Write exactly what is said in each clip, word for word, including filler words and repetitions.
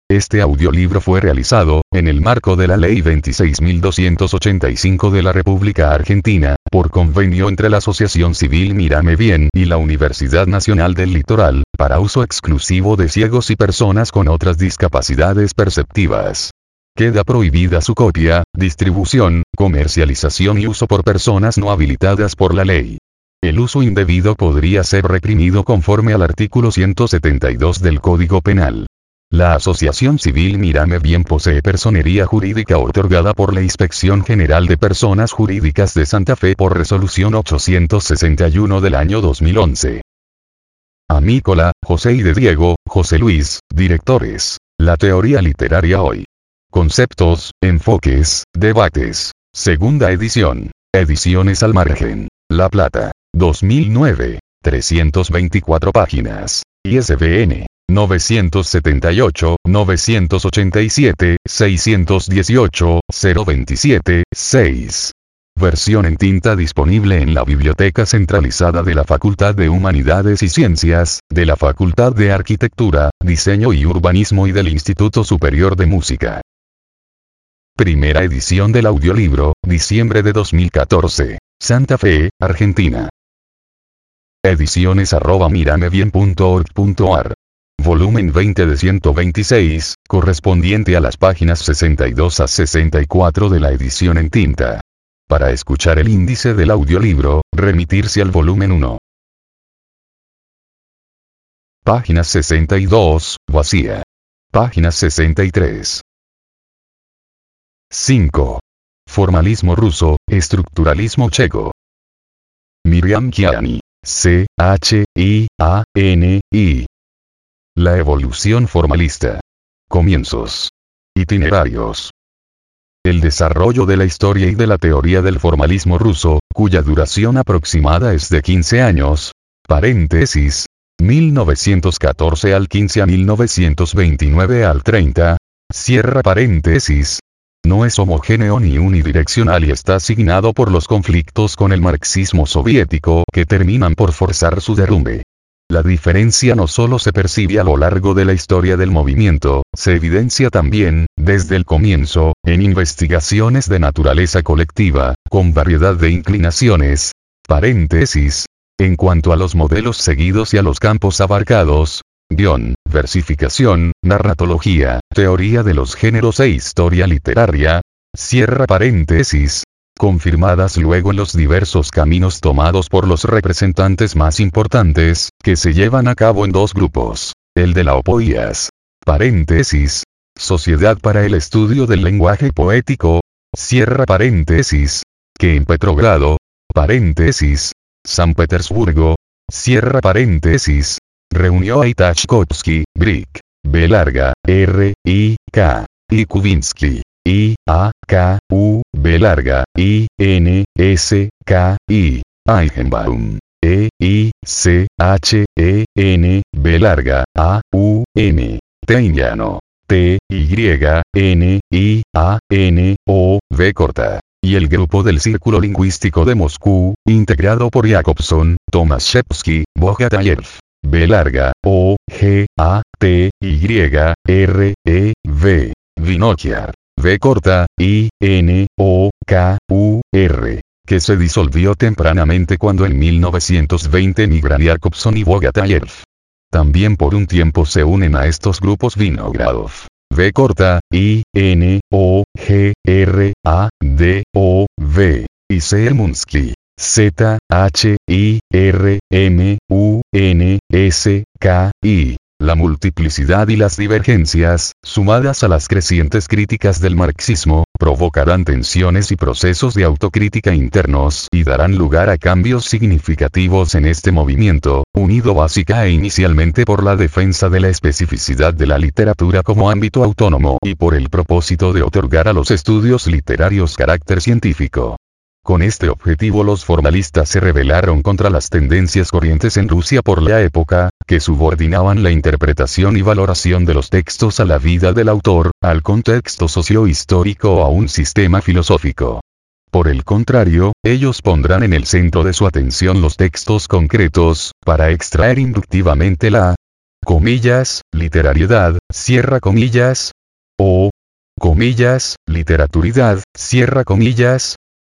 Este audiolibro fue realizado, en el marco de la Ley veintiséis mil doscientos ochenta y cinco de la República Argentina, por convenio entre la Asociación Civil Mírame Bien y la Universidad Nacional del Litoral, para uso exclusivo de ciegos y personas con otras discapacidades perceptivas. Queda prohibida su copia, distribución, comercialización y uso por personas no habilitadas por la ley. El uso indebido podría ser reprimido conforme al artículo ciento setenta y dos del Código Penal. La Asociación Civil Mírame Bien posee personería jurídica otorgada por la Inspección General de Personas Jurídicas de Santa Fe por resolución ochocientos sesenta y uno del año dos mil once. Amícola, José y de Diego, José Luis, directores. La teoría literaria hoy. Conceptos, enfoques, debates. Segunda edición. Ediciones al margen. La Plata. dos mil nueve. trescientas veinticuatro páginas. I S B N. novecientos setenta y ocho, novecientos ochenta y siete, seiscientos dieciocho, cero veintisiete, seis. Versión en tinta disponible en la Biblioteca Centralizada de la Facultad de Humanidades y Ciencias, de la Facultad de Arquitectura, Diseño y Urbanismo y del Instituto Superior de Música. Primera edición del audiolibro, diciembre de dos mil catorce. Santa Fe, Argentina. Ediciones arroba miramebien punto org punto ar. Volumen veinte de ciento veintiséis, correspondiente a las páginas sesenta y dos a sesenta y cuatro de la edición en tinta. Para escuchar el índice del audiolibro, remitirse al volumen uno. Página sesenta y dos, vacía. Página sesenta y tres. cinco. Formalismo ruso, estructuralismo checo. Miriam Kiani. C, H, I, A, N, I. La evolución formalista. Comienzos. Itinerarios. El desarrollo de la historia y de la teoría del formalismo ruso, cuya duración aproximada es de quince años, paréntesis, mil novecientos catorce al quince a mil novecientos veintinueve al treinta, cierra paréntesis, no es homogéneo ni unidireccional y está asignado por los conflictos con el marxismo soviético que terminan por forzar su derrumbe. La diferencia no solo se percibe a lo largo de la historia del movimiento, se evidencia también, desde el comienzo, en investigaciones de naturaleza colectiva, con variedad de inclinaciones, paréntesis, en cuanto a los modelos seguidos y a los campos abarcados, guión, versificación, narratología, teoría de los géneros e historia literaria, cierra paréntesis, confirmadas luego en los diversos caminos tomados por los representantes más importantes, que se llevan a cabo en dos grupos, el de la OPOIAS, paréntesis, Sociedad para el Estudio del Lenguaje Poético, cierra paréntesis, que en Petrogrado, paréntesis, San Petersburgo, cierra paréntesis, reunió a Itachkovsky, Brick, B larga, R, I, K, y Kuvinsky. I, A, K, U, B larga, I, N, S, K, I, Eichenbaum, E, I, C, H, E, N, B larga, A, U, M, Teiniano, T, Y, N, I, A, N, O, V corta, y el grupo del Círculo Lingüístico de Moscú, integrado por Jakobson, Tomaszewski, Bogatayev, B larga, O, G, A, T, Y, R, E, V, Vinokiar. V corta, I, N, O, K, U, R, que se disolvió tempranamente cuando en mil novecientos veinte emigran Jakobson y Bogatayev. También por un tiempo se unen a estos grupos Vinogradov, V corta, I, N, O, G, R, A, D, O, V, y Sermunsky, Z, H, I, R, M, U, N, S, K, I. La multiplicidad y las divergencias, sumadas a las crecientes críticas del marxismo, provocarán tensiones y procesos de autocrítica internos y darán lugar a cambios significativos en este movimiento, unido básica e inicialmente por la defensa de la especificidad de la literatura como ámbito autónomo y por el propósito de otorgar a los estudios literarios carácter científico. Con este objetivo los formalistas se rebelaron contra las tendencias corrientes en Rusia por la época, que subordinaban la interpretación y valoración de los textos a la vida del autor, al contexto socio-histórico o a un sistema filosófico. Por el contrario, ellos pondrán en el centro de su atención los textos concretos, para extraer inductivamente la comillas, literariedad, cierra comillas, o, comillas, literaturidad, cierra comillas,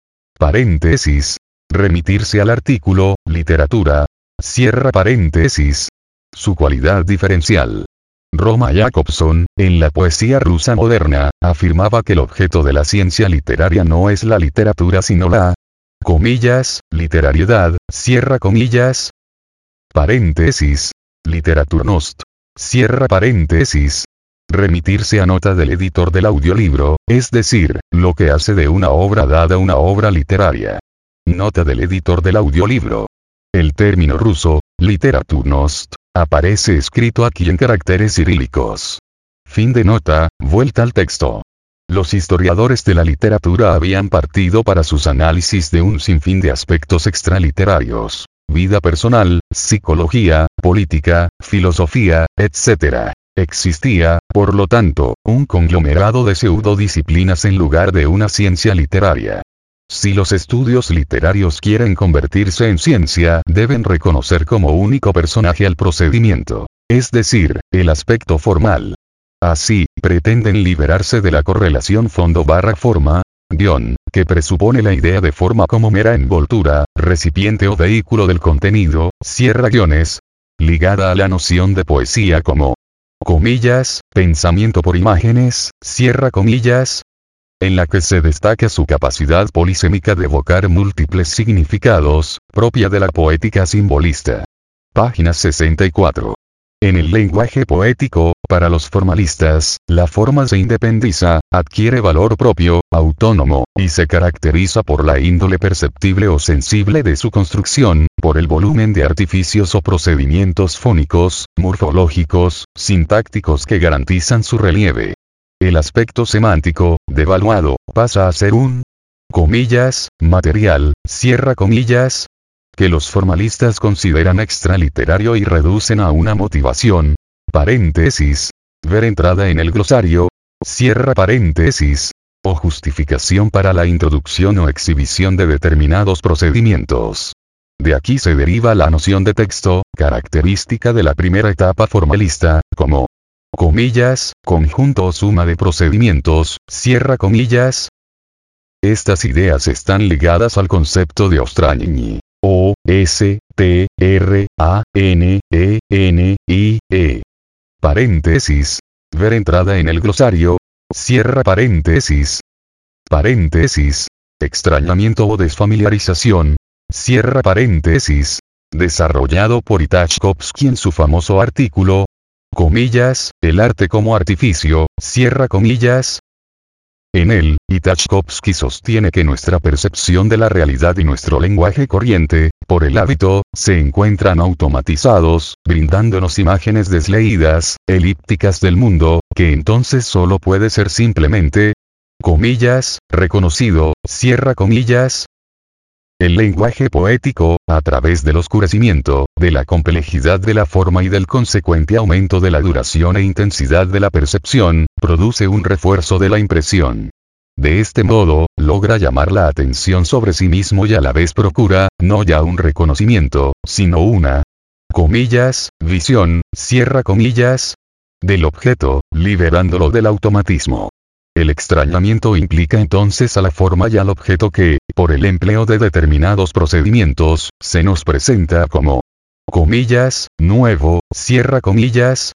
paréntesis, remitirse al artículo, literatura, cierra paréntesis, su cualidad diferencial. Roma Jacobson, en la poesía rusa moderna, afirmaba que el objeto de la ciencia literaria no es la literatura sino la, comillas, literariedad, cierra comillas, paréntesis, literaturnost, cierra paréntesis, remitirse a nota del editor del audiolibro, es decir, lo que hace de una obra dada una obra literaria. Nota del editor del audiolibro. El término ruso, literaturnost, aparece escrito aquí en caracteres cirílicos. Fin de nota, vuelta al texto. Los historiadores de la literatura habían partido para sus análisis de un sinfín de aspectos extraliterarios. Vida personal, psicología, política, filosofía, etcétera. Existía, por lo tanto, un conglomerado de pseudodisciplinas en lugar de una ciencia literaria. Si los estudios literarios quieren convertirse en ciencia, deben reconocer como único personaje al procedimiento, es decir, el aspecto formal. Así, pretenden liberarse de la correlación fondo barra forma, guión, que presupone la idea de forma como mera envoltura, recipiente o vehículo del contenido, cierra guiones, ligada a la noción de poesía como, comillas, pensamiento por imágenes, cierra comillas, en la que se destaca su capacidad polisémica de evocar múltiples significados, propia de la poética simbolista. Página sesenta y cuatro. En el lenguaje poético, para los formalistas, la forma se independiza, adquiere valor propio, autónomo, y se caracteriza por la índole perceptible o sensible de su construcción, por el volumen de artificios o procedimientos fónicos, morfológicos, sintácticos que garantizan su relieve. El aspecto semántico, devaluado, pasa a ser un, comillas, material, cierra comillas, que los formalistas consideran extraliterario y reducen a una motivación, paréntesis, ver entrada en el glosario, cierra paréntesis, o justificación para la introducción o exhibición de determinados procedimientos. De aquí se deriva la noción de texto, característica de la primera etapa formalista, como, comillas, conjunto o suma de procedimientos, cierra comillas. Estas ideas están ligadas al concepto de Ostrani. O, S, T, R, A, N, E, N, I, E. Paréntesis. Ver entrada en el glosario. Cierra paréntesis. Paréntesis. Extrañamiento o desfamiliarización. Cierra paréntesis. Desarrollado por Itachkovsky en su famoso artículo. Comillas, el arte como artificio, cierra comillas. En él, Itachkovsky sostiene que nuestra percepción de la realidad y nuestro lenguaje corriente, por el hábito, se encuentran automatizados, brindándonos imágenes desleídas, elípticas del mundo, que entonces solo puede ser simplemente, comillas, reconocido, cierra comillas. El lenguaje poético, a través del oscurecimiento, de la complejidad de la forma y del consecuente aumento de la duración e intensidad de la percepción, produce un refuerzo de la impresión. De este modo, logra llamar la atención sobre sí mismo y a la vez procura, no ya un reconocimiento, sino una, comillas, visión, cierra comillas, del objeto, liberándolo del automatismo. El extrañamiento implica entonces a la forma y al objeto que, por el empleo de determinados procedimientos, se nos presenta como, comillas, nuevo, cierra comillas.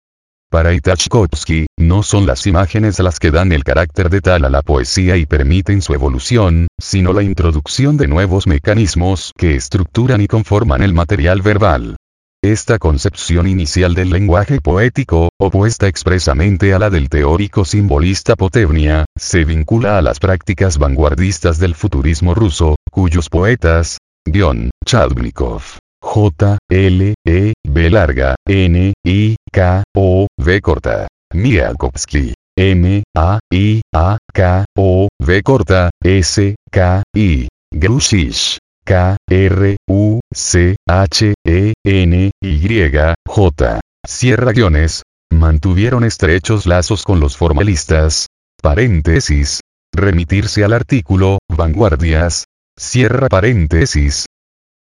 Para Itachkovsky, no son las imágenes las que dan el carácter de tal a la poesía y permiten su evolución, sino la introducción de nuevos mecanismos que estructuran y conforman el material verbal. Esta concepción inicial del lenguaje poético, opuesta expresamente a la del teórico simbolista Potevnia, se vincula a las prácticas vanguardistas del futurismo ruso, cuyos poetas, guión, Chalvnikov, J, L, E, B larga, N, I, K, O, V corta, Miakovsky, M, A, I, A, K, O, V corta, S, K, I, Grushish, K, R, U, C, H, E, N, Y, J, cierra guiones, mantuvieron estrechos lazos con los formalistas, paréntesis, remitirse al artículo, vanguardias, cierra paréntesis.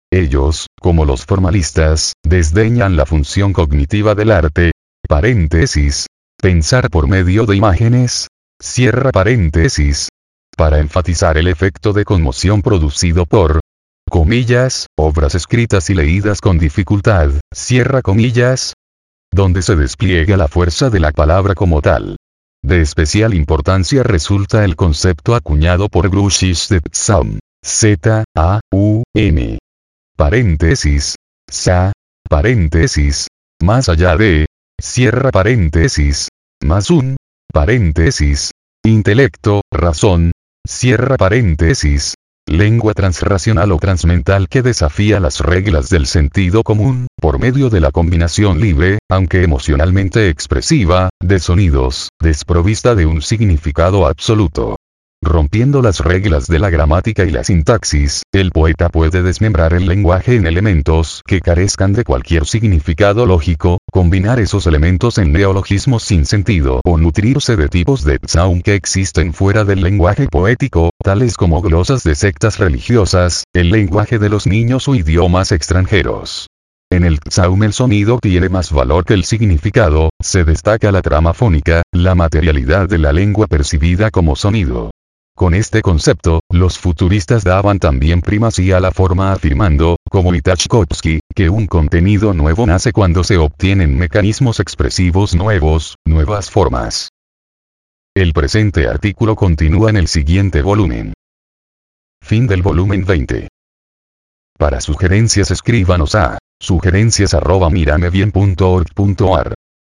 Ellos, como los formalistas, desdeñan la función cognitiva del arte. Paréntesis. Pensar por medio de imágenes. Cierra paréntesis. Para enfatizar el efecto de conmoción producido por, comillas, obras escritas y leídas con dificultad, cierra comillas, donde se despliega la fuerza de la palabra como tal. De especial importancia resulta el concepto acuñado por Glushich de Zaum, Z A U M. Paréntesis. Sa. Paréntesis. Más allá de. Cierra paréntesis. Más un. Paréntesis. Intelecto, razón. Cierra paréntesis. Lengua transracional o transmental que desafía las reglas del sentido común, por medio de la combinación libre, aunque emocionalmente expresiva, de sonidos, desprovista de un significado absoluto. Rompiendo las reglas de la gramática y la sintaxis, el poeta puede desmembrar el lenguaje en elementos que carezcan de cualquier significado lógico, combinar esos elementos en neologismos sin sentido o nutrirse de tipos de tzaum que existen fuera del lenguaje poético, tales como glosas de sectas religiosas, el lenguaje de los niños o idiomas extranjeros. En el tzaum el sonido tiene más valor que el significado, se destaca la trama fónica, la materialidad de la lengua percibida como sonido. Con este concepto, los futuristas daban también primacía a la forma afirmando, como Tchaikovsky, que un contenido nuevo nace cuando se obtienen mecanismos expresivos nuevos, nuevas formas. El presente artículo continúa en el siguiente volumen. Fin del volumen veinte. Para sugerencias escríbanos a sugerencias arroba miramebien punto org punto ar.